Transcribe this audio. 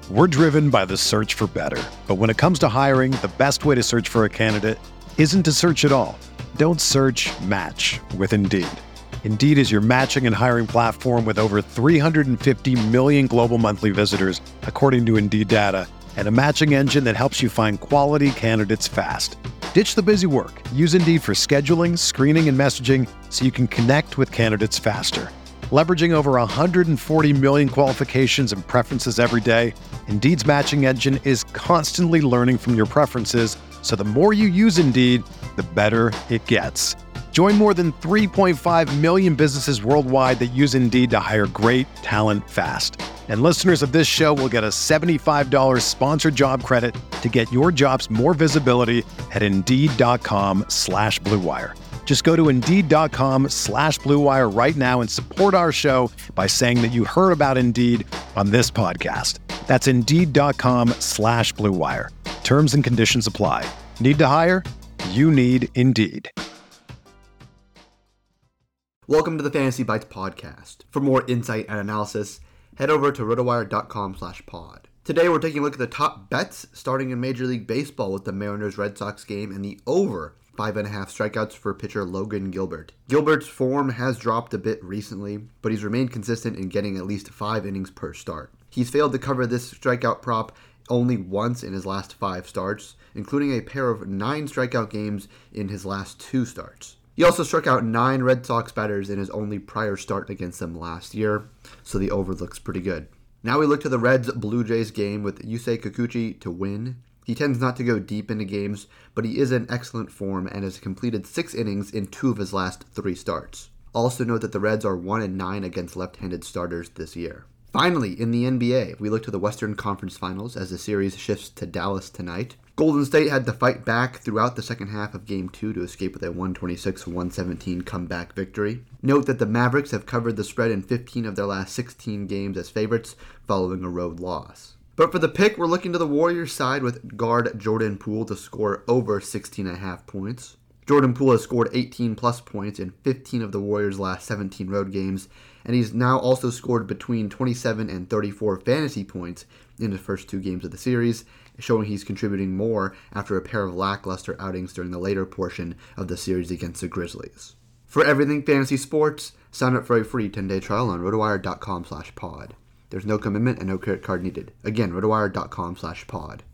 We're driven by the search for better. But when it comes to hiring, the best way to search for a candidate isn't to search at all. Don't search, match with Indeed. Indeed is your matching and hiring platform with over 350 million global monthly visitors, according to Indeed data, and a matching engine that helps you find quality candidates fast. Ditch the busy work. Use Indeed for scheduling, screening, and messaging so you can connect with candidates faster. Leveraging over 140 million qualifications and preferences every day, Indeed's matching engine is constantly learning from your preferences, so the more you use Indeed, the better it gets. Join more than 3.5 million businesses worldwide that use Indeed to hire great talent fast. And listeners of this show will get a $75 sponsored job credit to get your jobs more visibility at Indeed.com/Blue Wire. Just go to Indeed.com/Blue Wire right now and support our show by saying that you heard about Indeed on this podcast. That's Indeed.com/Blue Wire. Terms and conditions apply. Need to hire? You need Indeed. Welcome to the Fantasy Bites podcast. For more insight and analysis, head over to rotowire.com/pod. Today we're taking a look at the top bets starting in Major League Baseball with the Mariners-Red Sox game and the over 5.5 strikeouts for pitcher Logan Gilbert. Gilbert's form has dropped a bit recently, but he's remained consistent in getting at least 5 innings per start. He's failed to cover this strikeout prop only once in his last 5 starts, including a pair of 9 strikeout games in his last 2 starts. He also struck out 9 Red Sox batters in his only prior start against them last year, so the over looks pretty good. Now we look to the Reds-Blue Jays game with Yusei Kikuchi to win. He tends not to go deep into games, but he is in excellent form and has completed 6 innings in 2 of his last 3 starts. Also note that the Reds are 1-9 against left-handed starters this year. Finally, in the NBA, we look to the Western Conference Finals as the series shifts to Dallas tonight. Golden State had to fight back throughout the second half of Game 2 to escape with a 126-117 comeback victory. Note that the Mavericks have covered the spread in 15 of their last 16 games as favorites following a road loss. But for the pick, we're looking to the Warriors side with guard Jordan Poole to score over 16.5 points. Jordan Poole has scored 18-plus points in 15 of the Warriors' last 17 road games, and he's now also scored between 27 and 34 fantasy points in the first 2 games of the series, showing he's contributing more after a pair of lackluster outings during the later portion of the series against the Grizzlies. For everything fantasy sports, sign up for a free 10-day trial on rotowire.com/pod. There's no commitment and no credit card needed. Again, rotowire.com/pod.